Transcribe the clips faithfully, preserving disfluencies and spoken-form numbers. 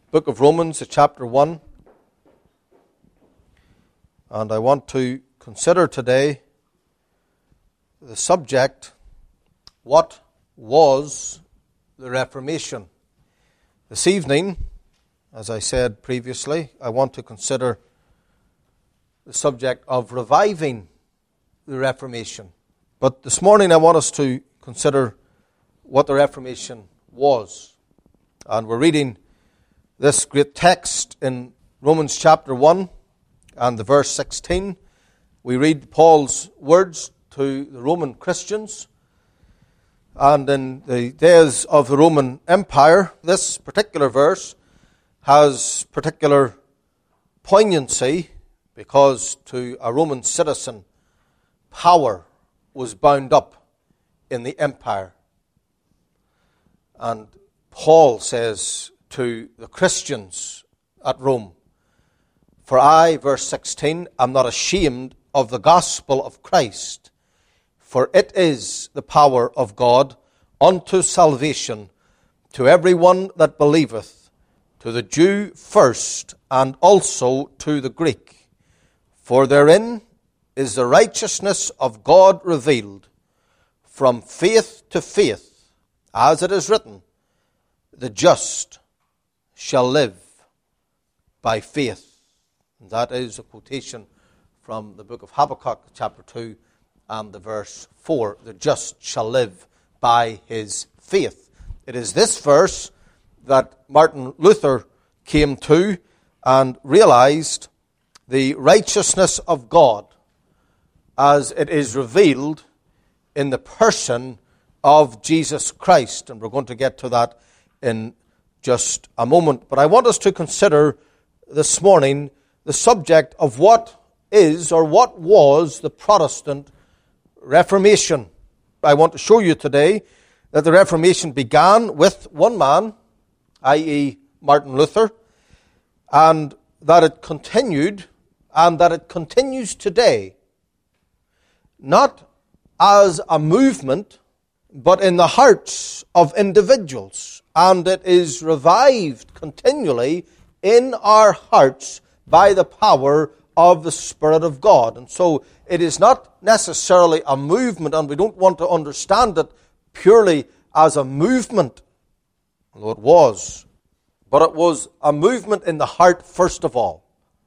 book of Romans, chapter one. And I want to consider today the subject, what was the Reformation? This evening, as I said previously, I want to consider the subject of reviving the Reformation. But this morning I want us to consider what the Reformation was. And we're reading this great text in Romans chapter one and the verse sixteen. We read Paul's words to the Roman Christians. And in the days of the Roman Empire, this particular verse has particular poignancy because to a Roman citizen, power was bound up in the empire. And Paul says to the Christians at Rome, "For I," verse sixteen, "am not ashamed of the gospel of Christ, for it is the power of God unto salvation to every one that believeth, to the Jew first, and also to the Greek. For therein is the righteousness of God revealed, from faith to faith, as it is written, the just shall live by faith." And that is a quotation from the book of Habakkuk, chapter two, and the verse four. The just shall live by his faith. It is this verse that Martin Luther came to and realized the righteousness of God as it is revealed in the person of Jesus Christ. And we're going to get to that in just a moment. But I want us to consider this morning the subject of what is or what was the Protestant Reformation. I want to show you today that the Reformation began with one man, that is. Martin Luther, and that it continued and that it continues today, not as a movement, but in the hearts of individuals. And it is revived continually in our hearts by the power of the Spirit of God. And so it is not necessarily a movement, and we don't want to understand it purely as a movement, although it was. But it was a movement in the heart first of all.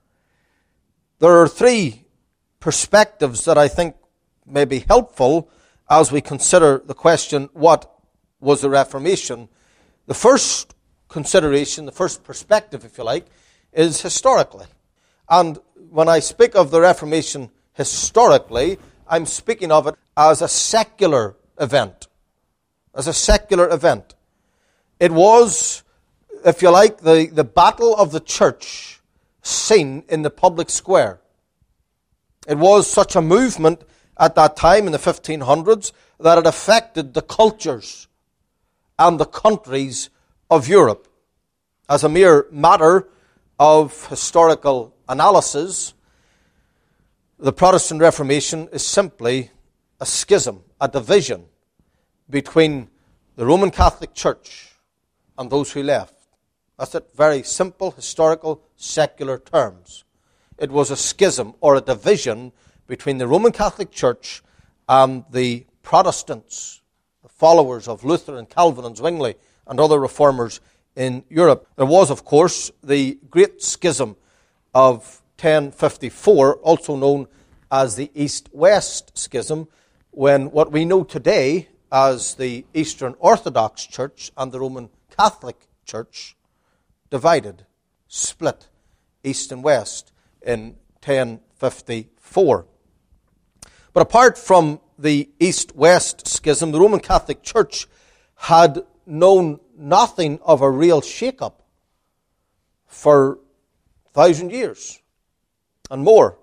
There are three perspectives that I think may be helpful as we consider the question, what was the Reformation? The first consideration, the first perspective, if you like, is historically. And when I speak of the Reformation historically, I'm speaking of it as a secular event. As a secular event. It was, if you like, the, the battle of the church seen in the public square. It was such a movement at that time in the fifteen hundreds that it affected the cultures and the countries of Europe. As a mere matter of historical analysis, the Protestant Reformation is simply a schism, a division between the Roman Catholic Church and those who left. That's it, very simple, historical, secular terms. It was a schism or a division between the Roman Catholic Church and the Protestants, the followers of Luther and Calvin and Zwingli and other reformers in Europe. There was, of course, the Great Schism of ten fifty-four, also known as the East-West Schism, when what we know today as the Eastern Orthodox Church and the Roman Catholic Church divided, split, east and west, in ten fifty-four. But apart from the East-West Schism, the Roman Catholic Church had known nothing of a real shake-up for a thousand years and more.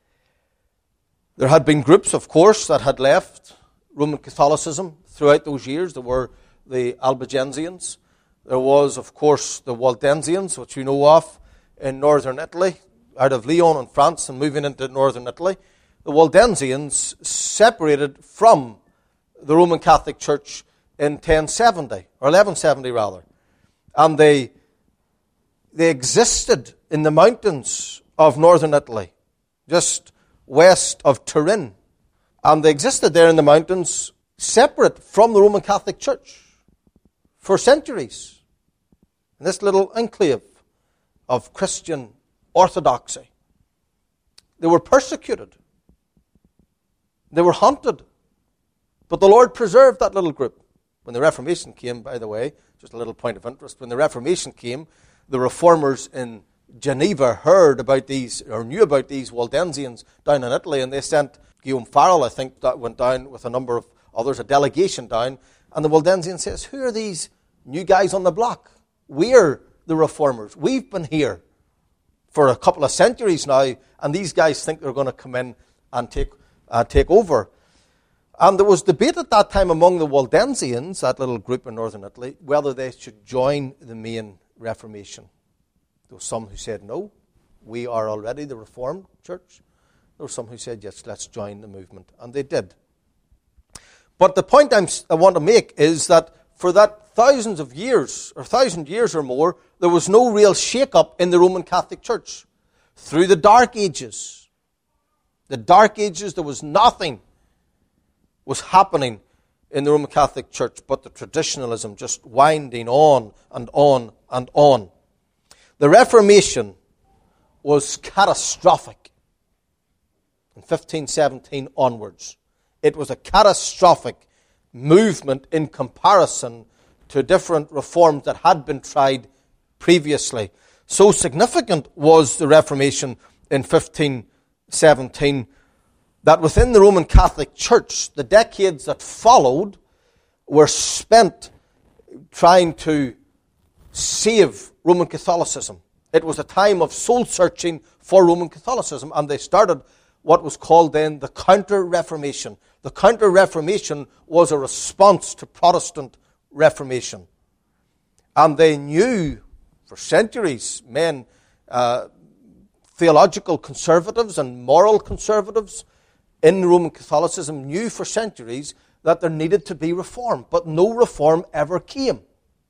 There had been groups, of course, that had left Roman Catholicism throughout those years. There were the Albigensians. There was, of course, the Waldensians, which you know of, in northern Italy, out of Lyon in France and moving into northern Italy. The Waldensians separated from the Roman Catholic Church in ten seventy, or eleven seventy rather. And they they existed in the mountains of northern Italy, just west of Turin. And they existed there in the mountains, separate from the Roman Catholic Church, for centuries. In this little enclave of Christian orthodoxy. They were persecuted. They were haunted. But the Lord preserved that little group. When the Reformation came, by the way, just a little point of interest, when the Reformation came, the reformers in Geneva heard about these, or knew about these Waldensians down in Italy, and they sent Guillaume Farel, I think, that went down with a number of others, a delegation down, and the Waldensian says, who are these new guys on the block? We're the reformers. We've been here for a couple of centuries now, and these guys think they're going to come in and take uh, take over. And there was debate at that time among the Waldensians, that little group in northern Italy, whether they should join the main Reformation. There were some who said, no, we are already the Reformed Church. There were some who said, yes, let's join the movement. And they did. But the point I'm, I want to make is that for that thousands of years, or thousand years or more, there was no real shake-up in the Roman Catholic Church. Through the Dark Ages, the Dark Ages, there was nothing was happening in the Roman Catholic Church but the traditionalism just winding on and on and on. The Reformation was catastrophic in fifteen seventeen onwards. It was a catastrophic movement in comparison to different reforms that had been tried previously. So significant was the Reformation in fifteen seventeen that within the Roman Catholic Church, the decades that followed were spent trying to save Roman Catholicism. It was a time of soul-searching for Roman Catholicism, and they started what was called then the Counter-Reformation. The Counter-Reformation was a response to Protestant Reformation. And they knew for centuries, men, uh, theological conservatives and moral conservatives in Roman Catholicism knew for centuries that there needed to be reform, but no reform ever came.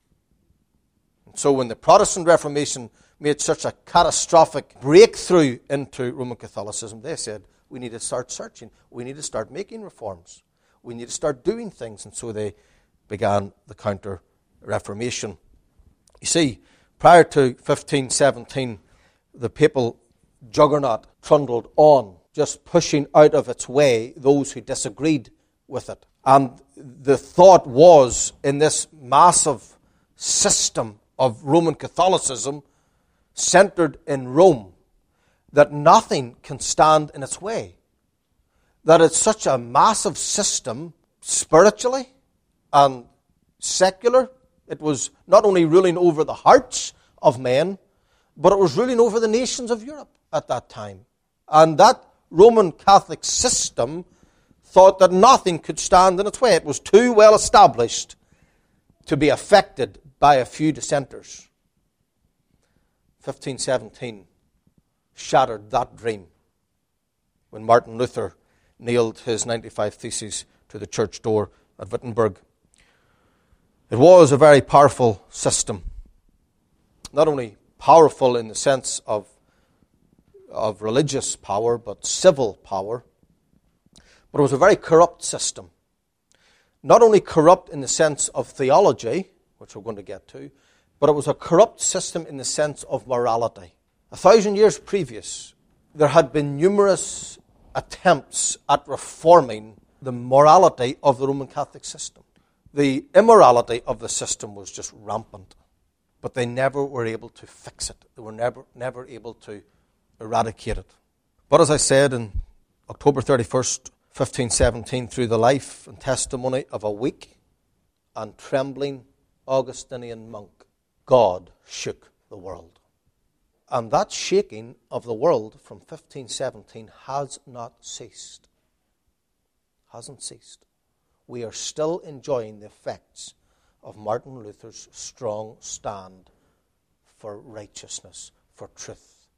And so when the Protestant Reformation made such a catastrophic breakthrough into Roman Catholicism, they said, we need to start searching. We need to start making reforms. We need to start doing things. And so they began the Counter-Reformation. You see, prior to fifteen seventeen, the papal juggernaut trundled on, just pushing out of its way those who disagreed with it. And the thought was, in this massive system of Roman Catholicism, centered in Rome, that nothing can stand in its way. That it's such a massive system, spiritually and secular. It was not only ruling over the hearts of men, but it was ruling over the nations of Europe at that time. And that Roman Catholic system thought that nothing could stand in its way. It was too well established to be affected by a few dissenters. fifteen seventeen shattered that dream when Martin Luther nailed his ninety-five Theses to the church door at Wittenberg. It was a very powerful system. Not only powerful in the sense of, of religious power, but civil power. But it was a very corrupt system. Not only corrupt in the sense of theology, which we're going to get to, but it was a corrupt system in the sense of morality. A thousand years previous, there had been numerous attempts at reforming the morality of the Roman Catholic system. The immorality of the system was just rampant, but they never were able to fix it. They were never, never able to eradicate it. But as I said, in October thirty-first, fifteen seventeen, through the life and testimony of a weak and trembling Augustinian monk, God shook the world. And that shaking of the world from fifteen seventeen has not ceased. Hasn't ceased. We are still enjoying the effects of Martin Luther's strong stand for righteousness, for truth.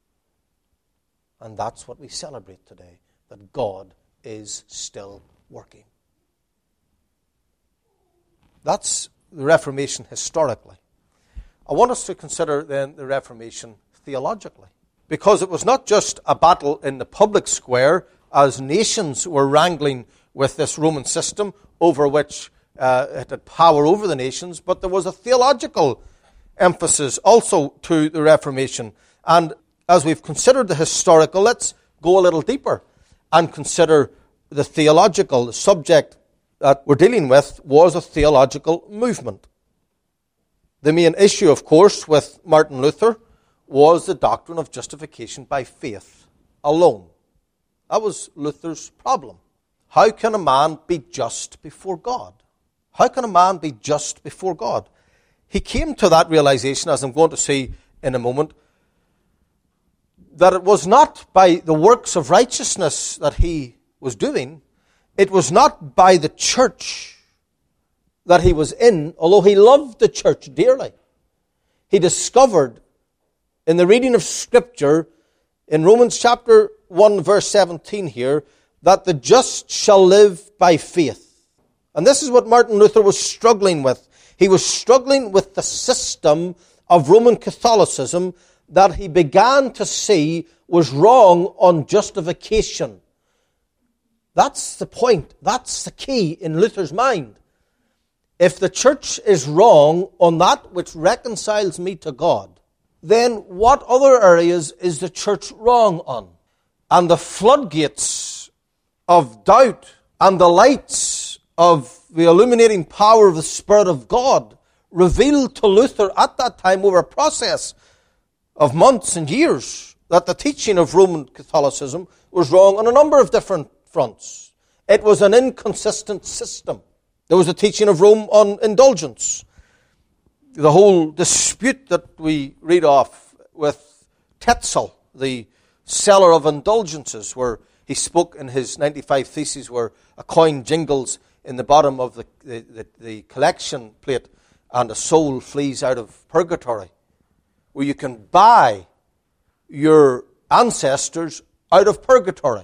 And that's what we celebrate today, that God is still working. That's the Reformation historically. I want us to consider then the Reformation theologically. Because it was not just a battle in the public square as nations were wrangling with this Roman system over which uh, it had power over the nations, but there was a theological emphasis also to the Reformation. And as we've considered the historical, let's go a little deeper and consider the theological. The subject that we're dealing with was a theological movement. The main issue, of course, with Martin Luther was the doctrine of justification by faith alone. That was Luther's problem. How can a man be just before God? How can a man be just before God? He came to that realization, as I'm going to see in a moment, that it was not by the works of righteousness that he was doing. It was not by the church that he was in, although he loved the church dearly. He discovered in the reading of Scripture, in Romans chapter one, verse seventeen here, that the just shall live by faith. And this is what Martin Luther was struggling with. He was struggling with the system of Roman Catholicism that he began to see was wrong on justification. That's the point. That's the key in Luther's mind. If the church is wrong on that which reconciles me to God, then what other areas is the church wrong on? And the floodgates of doubt and the lights of the illuminating power of the Spirit of God revealed to Luther at that time over a process of months and years that the teaching of Roman Catholicism was wrong on a number of different fronts. It was an inconsistent system. There was a teaching of Rome on indulgence. The whole dispute that we read of with Tetzel, the seller of indulgences, where he spoke in his ninety-five Theses where a coin jingles in the bottom of the, the, the, the collection plate and a soul flees out of purgatory, where you can buy your ancestors out of purgatory.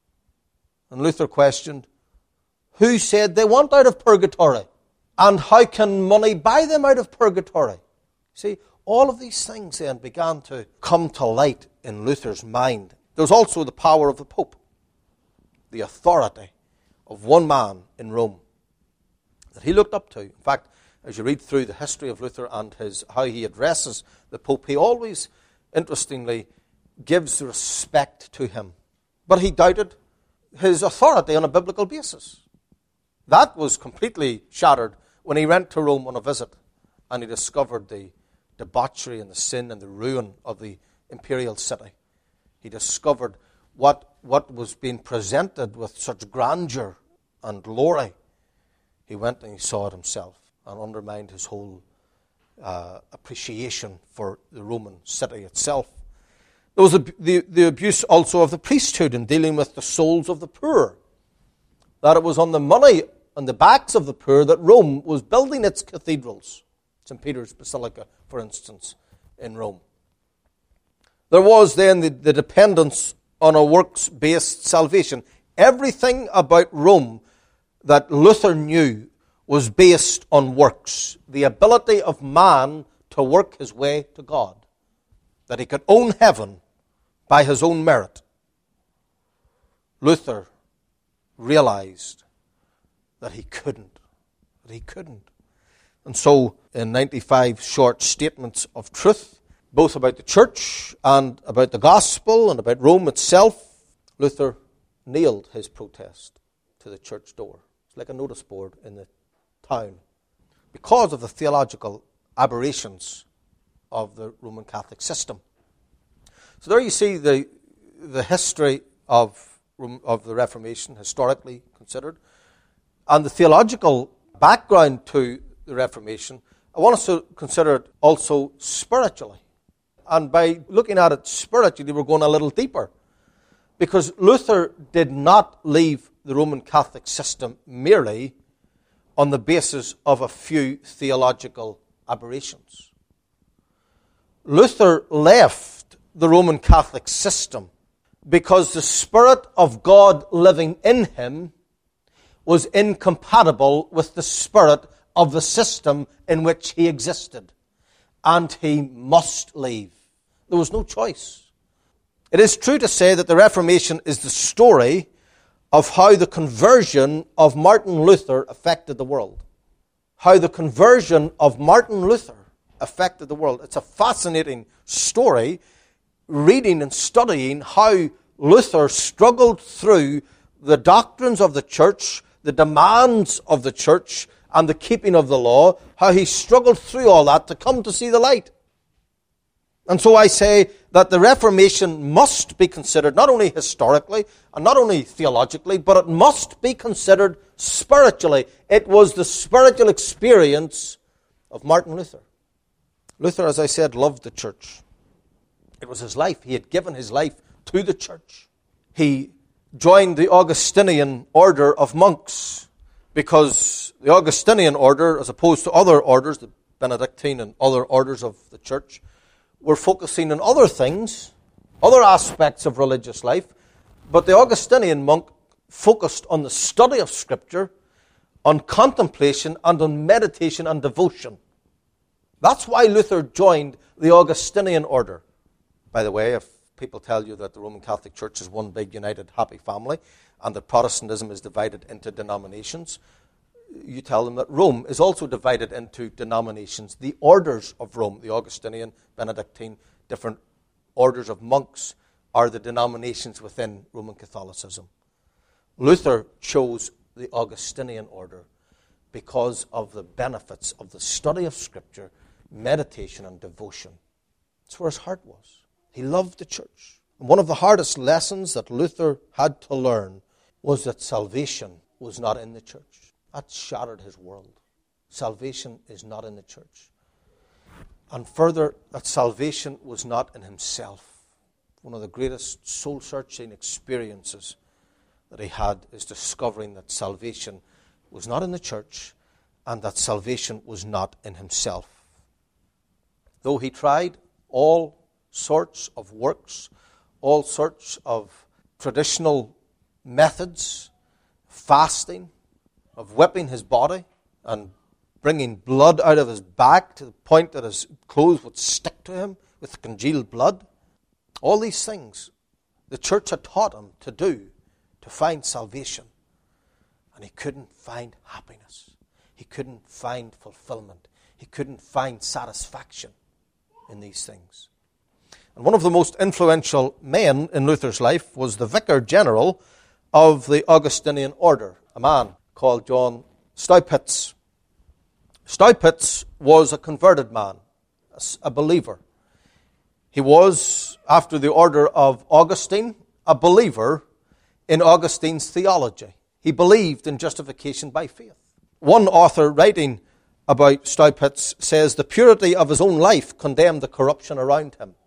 And Luther questioned, who said they want out of purgatory? And how can money buy them out of purgatory? See, all of these things then began to come to light in Luther's mind. There was also the power of the Pope, the authority of one man in Rome that he looked up to. In fact, as you read through the history of Luther and his how he addresses the Pope, he always, interestingly, gives respect to him. But he doubted his authority on a biblical basis. That was completely shattered when he went to Rome on a visit and he discovered the debauchery and the sin and the ruin of the imperial city. He discovered what, what was being presented with such grandeur and glory. He went and he saw it himself and undermined his whole uh, appreciation for the Roman city itself. There was the, the, the abuse also of the priesthood in dealing with the souls of the poor. That it was on the money on the backs of the poor that Rome was building its cathedrals. Saint Peter's Basilica, for instance, in Rome. There was then the, the dependence on a works-based salvation. Everything about Rome that Luther knew was based on works. The ability of man to work his way to God. That he could own heaven by his own merit. Luther realized that he couldn't. That he couldn't. And so, in ninety-five short statements of truth, both about the church and about the gospel and about Rome itself, Luther nailed his protest to the church door. It's like a notice board in the town. Because of the theological aberrations of the Roman Catholic system. So there you see the the history of, of the Reformation, historically considered, and the theological background to the Reformation. I want us to consider it also spiritually. And by looking at it spiritually, we're going a little deeper. Because Luther did not leave the Roman Catholic system merely on the basis of a few theological aberrations. Luther left the Roman Catholic system because the Spirit of God living in him was incompatible with the spirit of the system in which he existed. and he must leave. There was no choice. It is true to say that the Reformation is the story of how the conversion of Martin Luther affected the world. How the conversion of Martin Luther affected the world. It's a fascinating story, reading and studying how Luther struggled through the doctrines of the church, the demands of the church, and the keeping of the law, how he struggled through all that to come to see the light. And so I say that the Reformation must be considered not only historically and not only theologically, but it must be considered spiritually. It was the spiritual experience of Martin Luther. Luther, as I said, loved the church. It was his life. He had given his life to the church. He joined the Augustinian order of monks because the Augustinian order, as opposed to other orders, the Benedictine and other orders of the church, were focusing on other things, other aspects of religious life, but the Augustinian monk focused on the study of Scripture, on contemplation, and on meditation and devotion. That's why Luther joined the Augustinian order. By the way, if people tell you that the Roman Catholic Church is one big, united, happy family, and that Protestantism is divided into denominations, you tell them that Rome is also divided into denominations. The orders of Rome, the Augustinian, Benedictine, different orders of monks, are the denominations within Roman Catholicism. Luther chose the Augustinian order because of the benefits of the study of Scripture, meditation, and devotion. That's where his heart was. He loved the church. And one of the hardest lessons that Luther had to learn was that salvation was not in the church. That shattered his world. Salvation is not in the church. And further, that salvation was not in himself. One of the greatest soul-searching experiences that he had is discovering that salvation was not in the church and that salvation was not in himself. Though he tried all sorts of works, all sorts of traditional methods, fasting, of whipping his body and bringing blood out of his back to the point that his clothes would stick to him with congealed blood. All these things the church had taught him to do to find salvation. And he couldn't find happiness. He couldn't find fulfillment. He couldn't find satisfaction in these things. And one of the most influential men in Luther's life was the Vicar General of the Augustinian order, a man called John Staupitz. Staupitz was a converted man, a believer. He was, after the order of Augustine, a believer in Augustine's theology. He believed in justification by faith. One author writing about Staupitz says the purity of his own life condemned the corruption around him.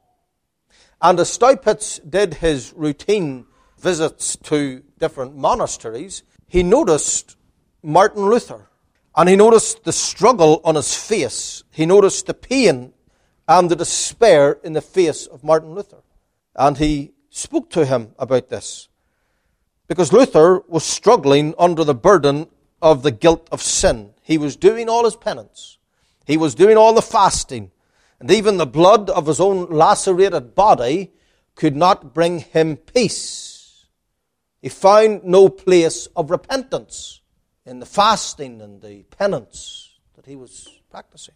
And as Staupitz did his routine visits to different monasteries, he noticed Martin Luther. And he noticed the struggle on his face. He noticed the pain and the despair in the face of Martin Luther. And he spoke to him about this. Because Luther was struggling under the burden of the guilt of sin. He was doing all his penance. He was doing all the fasting. And even the blood of his own lacerated body could not bring him peace. He found no place of repentance in the fasting and the penance that he was practicing.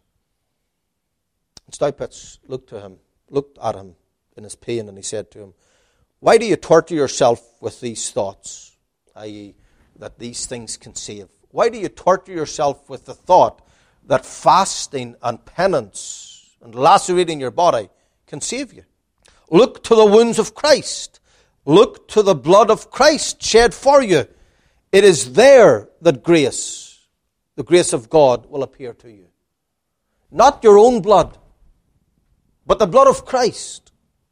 And Staupitz looked to him, looked at him in his pain, and he said to him, "Why do you torture yourself with these thoughts, that is, that these things can save? Why do you torture yourself with the thought that fasting and penance and lacerating your body can save you? Look to the wounds of Christ. Look to the blood of Christ shed for you. It is there that grace, the grace of God, will appear to you. Not your own blood, but the blood of Christ.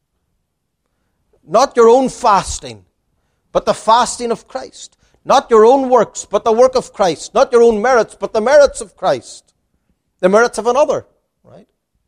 Not your own fasting, but the fasting of Christ. Not your own works, but the work of Christ. Not your own merits, but the merits of Christ. The merits of another." Right?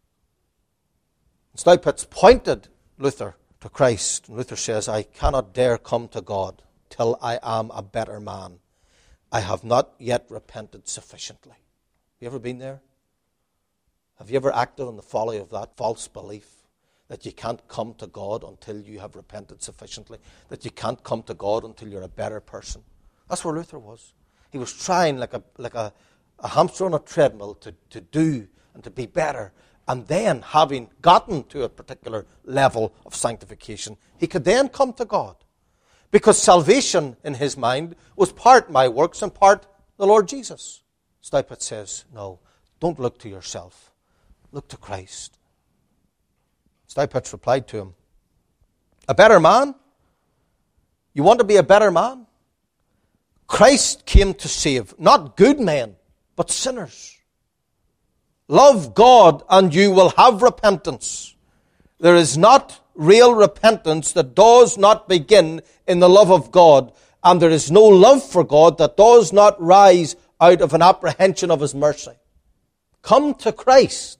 Staupitz pointed Luther to Christ. And Luther says, "I cannot dare come to God till I am a better man. I have not yet repented sufficiently." Have you ever been there? Have you ever acted on the folly of that false belief that you can't come to God until you have repented sufficiently, that you can't come to God until you're a better person? That's where Luther was. He was trying like a like a, a hamster on a treadmill to, to do and to be better. And then, having gotten to a particular level of sanctification, he could then come to God. Because salvation, in his mind, was part my works and part the Lord Jesus. Staupitz says, no, don't look to yourself. Look to Christ. Staupitz replied to him, a better man? You want to be a better man? Christ came to save, not good men, but sinners. Love God and you will have repentance. There is not real repentance that does not begin in the love of God, and there is no love for God that does not rise out of an apprehension of his mercy. Come to Christ.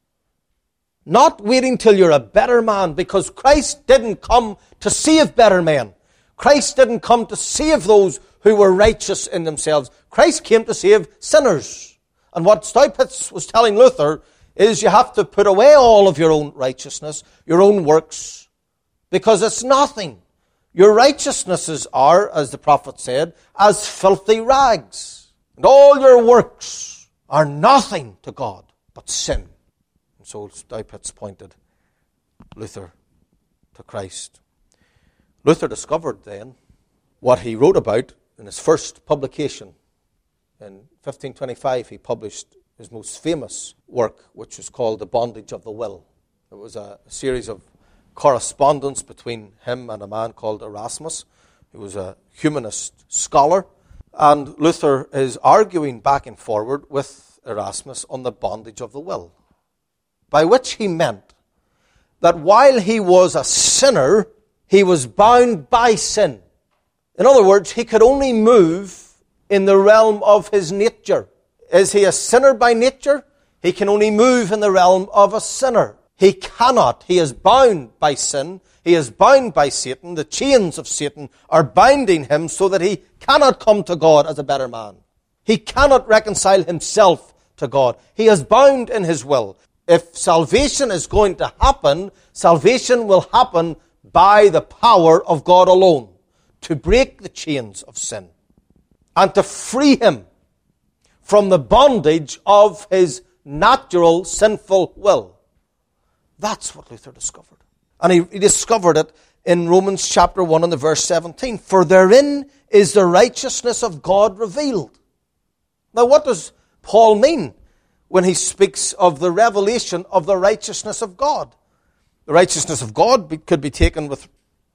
Not waiting till you're a better man, because Christ didn't come to save better men. Christ didn't come to save those who were righteous in themselves. Christ came to save sinners. And what Staupitz was telling Luther is you have to put away all of your own righteousness, your own works, because it's nothing. Your righteousnesses are, as the prophet said, as filthy rags. And all your works are nothing to God but sin. And so Staupitz pointed Luther to Christ. Luther discovered then what he wrote about in his first publication. In fifteen twenty-five, he published his most famous work, which was called The Bondage of the Will. It was a series of correspondence between him and a man called Erasmus, who was a humanist scholar. And Luther is arguing back and forward with Erasmus on the bondage of the will, by which he meant that while he was a sinner, he was bound by sin. In other words, he could only move in the realm of his nature. Is he a sinner by nature? He can only move in the realm of a sinner. He cannot. He is bound by sin. He is bound by Satan. The chains of Satan are binding him so that he cannot come to God as a better man. He cannot reconcile himself to God. He is bound in his will. If salvation is going to happen, salvation will happen by the power of God alone, to break the chains of sin and to free him from the bondage of his natural sinful will. That's what Luther discovered. And he, he discovered it in Romans chapter one and the verse seventeen. For therein is the righteousness of God revealed. Now what does Paul mean when he speaks of the revelation of the righteousness of God? The righteousness of God be, could be taken with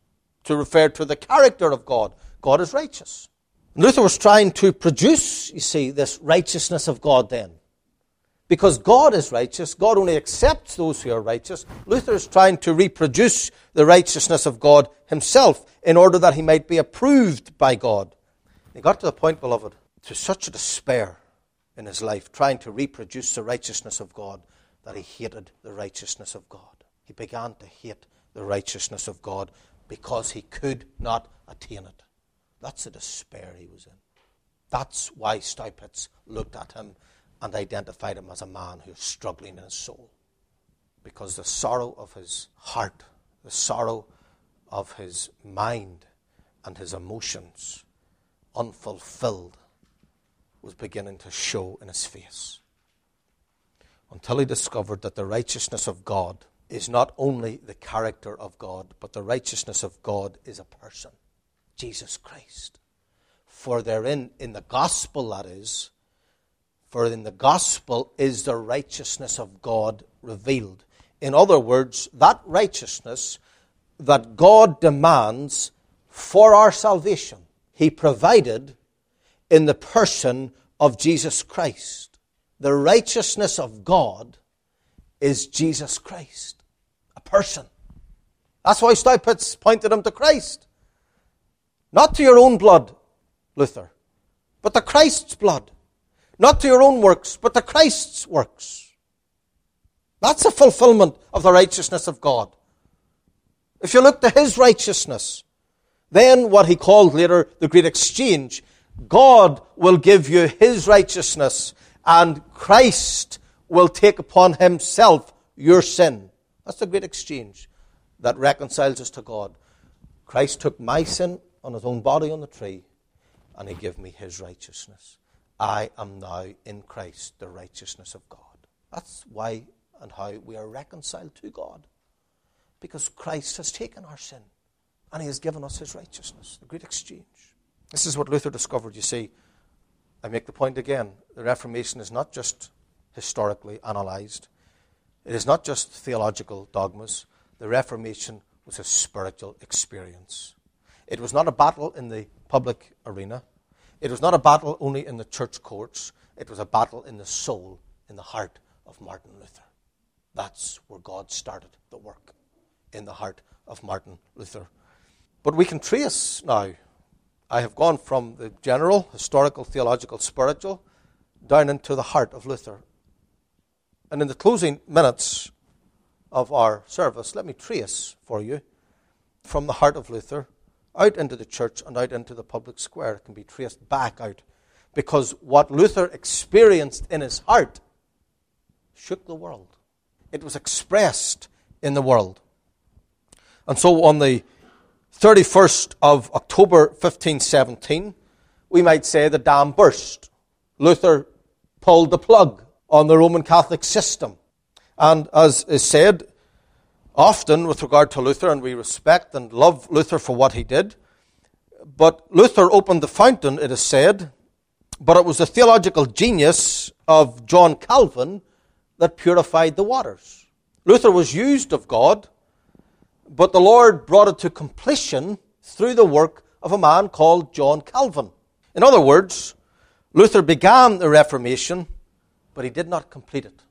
to refer to the character of God. God is righteous. Luther was trying to produce, you see, this righteousness of God then. Because God is righteous, God only accepts those who are righteous. Luther is trying to reproduce the righteousness of God himself in order that he might be approved by God. He got to the point, beloved, to such a despair in his life, trying to reproduce the righteousness of God, that he hated the righteousness of God. He began to hate the righteousness of God because he could not attain it. That's the despair he was in. That's why Staupitz looked at him and identified him as a man who's struggling in his soul. Because the sorrow of his heart, the sorrow of his mind and his emotions, unfulfilled, was beginning to show in his face. Until he discovered that the righteousness of God is not only the character of God, but the righteousness of God is a person, Jesus Christ. For therein, in the gospel that is, for in the gospel is the righteousness of God revealed. In other words, that righteousness that God demands for our salvation, he provided in the person of Jesus Christ. The righteousness of God is Jesus Christ, a person. That's why Staupitz pointed him to Christ. Not to your own blood, Luther, but to Christ's blood. Not to your own works, but to Christ's works. That's a fulfillment of the righteousness of God. If you look to his righteousness, then what he called later the great exchange, God will give you his righteousness, and Christ will take upon himself your sin. That's the great exchange that reconciles us to God. Christ took my sin on his own body on the tree, and he gave me his righteousness. I am now in Christ, the righteousness of God. That's why and how we are reconciled to God. Because Christ has taken our sin, and he has given us his righteousness. The great exchange. This is what Luther discovered. You see, I make the point again. The Reformation is not just historically analysed. It is not just theological dogmas. The Reformation was a spiritual experience. It was not a battle in the public arena. It was not a battle only in the church courts. It was a battle in the soul, in the heart of Martin Luther. That's where God started the work, in the heart of Martin Luther. But we can trace now. I have gone from the general, historical, theological, spiritual, down into the heart of Luther. And in the closing minutes of our service, let me trace for you from the heart of Luther out into the church and out into the public square. It can be traced back out. Because what Luther experienced in his heart shook the world. It was expressed in the world. And so on the thirty-first of October fifteen seventeen, we might say the dam burst. Luther pulled the plug on the Roman Catholic system. And as is said often with regard to Luther, and we respect and love Luther for what he did, but Luther opened the fountain, it is said, but it was the theological genius of John Calvin that purified the waters. Luther was used of God, but the Lord brought it to completion through the work of a man called John Calvin. In other words, Luther began the Reformation, but he did not complete it.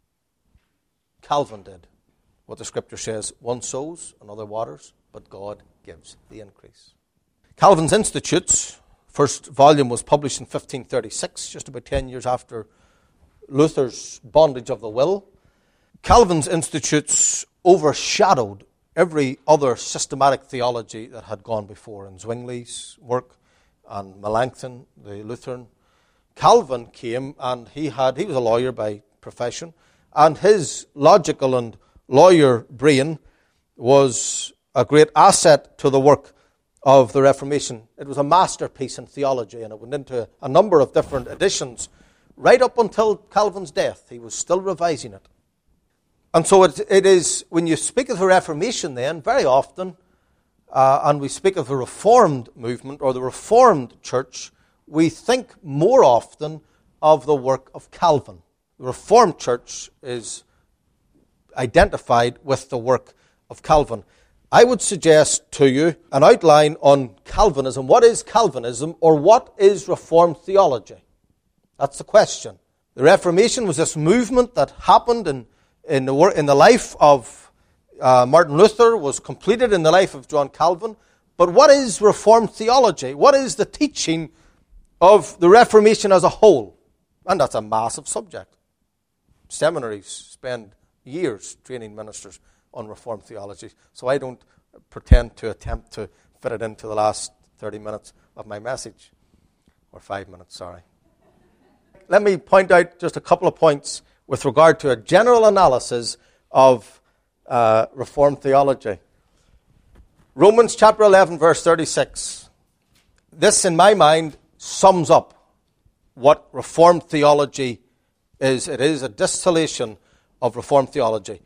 Calvin did. What the Scripture says, one sows, another waters, but God gives the increase. Calvin's Institutes, first volume was published in fifteen thirty-six, just about ten years after Luther's bondage of the will. Calvin's Institutes overshadowed every other systematic theology that had gone before, in Zwingli's work and Melanchthon, the Lutheran. Calvin came, and he had he was a lawyer by profession, and his logical and lawyer brain was a great asset to the work of the Reformation. It was a masterpiece in theology, and it went into a number of different editions. Right up until Calvin's death, he was still revising it. And so it, it is, when you speak of the Reformation then, very often, uh, and we speak of the Reformed movement or the Reformed church, we think more often of the work of Calvin. The Reformed church is identified with the work of Calvin. I would suggest to you an outline on Calvinism. What is Calvinism, or what is Reformed theology? That's the question. The Reformation was this movement that happened in, in, the, in the life of uh, Martin Luther, was completed in the life of John Calvin. But what is Reformed theology? What is the teaching of the Reformation as a whole? And that's a massive subject. Seminaries spend years training ministers on Reformed theology, so I don't pretend to attempt to fit it into the last thirty minutes of my message, or five minutes, sorry. Let me point out just a couple of points with regard to a general analysis of uh, Reformed theology. Romans chapter eleven, verse thirty-six. This, in my mind, sums up what Reformed theology is. It is a distillation of Reformed theology.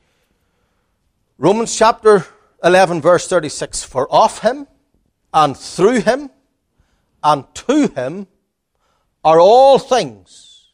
Romans chapter eleven, verse thirty-six. For of him, and through him, and to him are all things.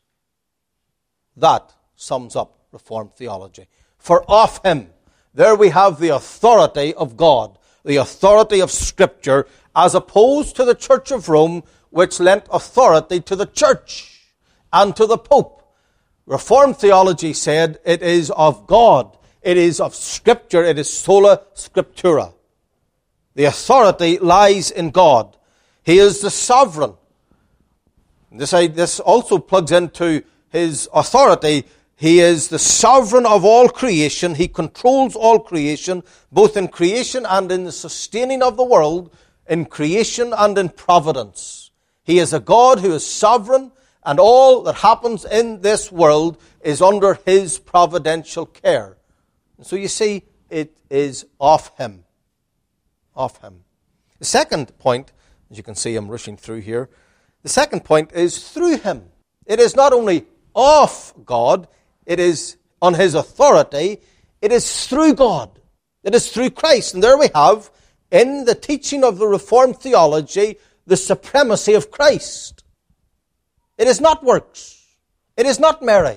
That sums up Reformed theology. For of him, there we have the authority of God, the authority of Scripture, as opposed to the Church of Rome, which lent authority to the church and to the Pope. Reformed theology said it is of God, it is of Scripture, it is sola scriptura. The authority lies in God. He is the sovereign. This, this also plugs into his authority. He is the sovereign of all creation. He controls all creation, both in creation and in the sustaining of the world, in creation and in providence. He is a God who is sovereign, and all that happens in this world is under his providential care. And so you see, it is of him. Of him. The second point, as you can see I'm rushing through here, the second point is through him. It is not only of God, it is on his authority, it is through God. It is through Christ. And there we have, in the teaching of the Reformed theology, the supremacy of Christ. It is not works. It is not Mary.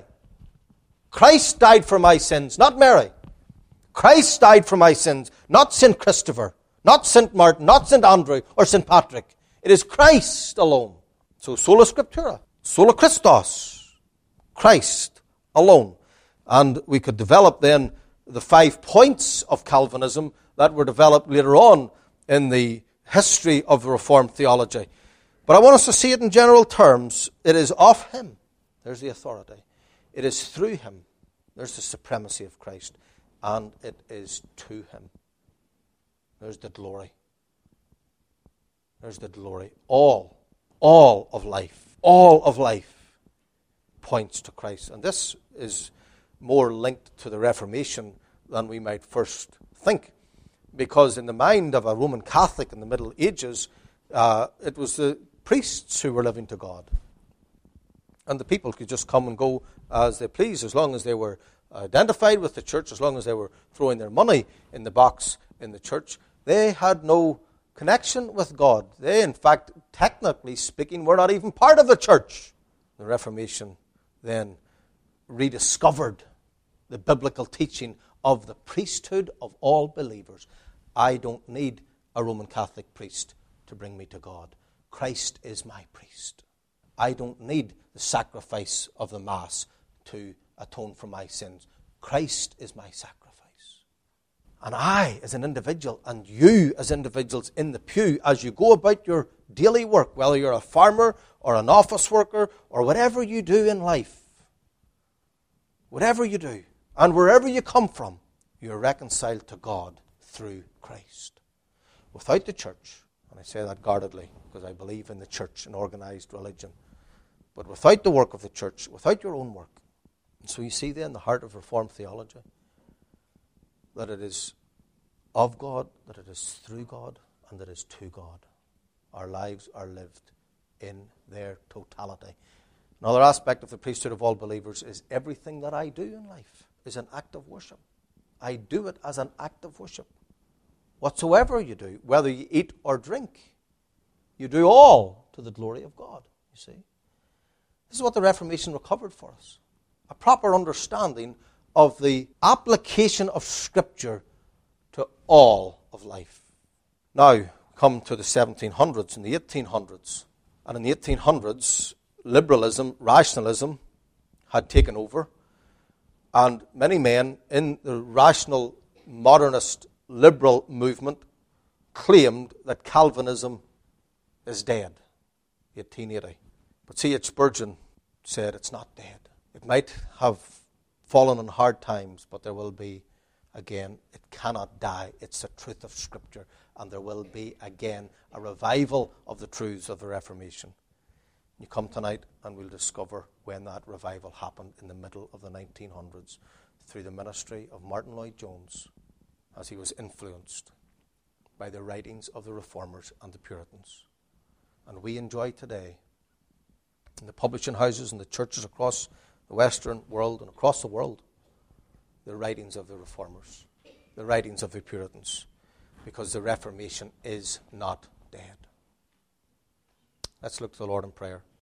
Christ died for my sins, not Mary. Christ died for my sins, not Saint Christopher, not Saint Martin, not Saint Andrew, or Saint Patrick. It is Christ alone. So sola scriptura, sola Christos, Christ alone. And we could develop then the five points of Calvinism that were developed later on in the history of the Reformed theology. But I want us to see it in general terms. It is of him. There's the authority. It is through him. There's the supremacy of Christ. And it is to him. There's the glory. There's the glory. All, all of life, all of life points to Christ. And this is more linked to the Reformation than we might first think. Because in the mind of a Roman Catholic in the Middle Ages, uh, it was the priests who were living to God. And the people could just come and go as they pleased, as long as they were identified with the church, as long as they were throwing their money in the box in the church. They had no connection with God. They, in fact, technically speaking, were not even part of the church. The Reformation then rediscovered the biblical teaching of the priesthood of all believers. I don't need a Roman Catholic priest to bring me to God. Christ is my priest. I don't need the sacrifice of the Mass to atone for my sins. Christ is my sacrifice. And I, as an individual, and you as individuals in the pew, as you go about your daily work, whether you're a farmer or an office worker or whatever you do in life, whatever you do, and wherever you come from, you're reconciled to God through Christ. Without the church, and I say that guardedly because I believe in the church and organized religion, but without the work of the church, without your own work. And so you see then the heart of Reformed theology, that it is of God, that it is through God, and that it is to God. Our lives are lived in their totality. Another aspect of the priesthood of all believers is everything that I do in life is an act of worship. I do it as an act of worship. Whatsoever you do, whether you eat or drink, you do all to the glory of God, you see. This is what the Reformation recovered for us. A proper understanding of the application of Scripture to all of life. Now, come to the seventeen hundreds and the eighteen hundreds. And in the eighteen hundreds, liberalism, rationalism had taken over. And many men in the rational, modernist, liberal movement claimed that Calvinism is dead. eighteen eighty. But C H Spurgeon said it's not dead. It might have fallen on hard times, but there will be again. It cannot die. It's the truth of Scripture. And there will be again a revival of the truths of the Reformation. You come tonight and we'll discover when that revival happened in the middle of the nineteen hundreds through the ministry of Martin Lloyd-Jones as he was influenced by the writings of the Reformers and the Puritans. And we enjoy today in the publishing houses and the churches across the Western world and across the world the writings of the Reformers, the writings of the Puritans, because the Reformation is not dead. Let's look to the Lord in prayer.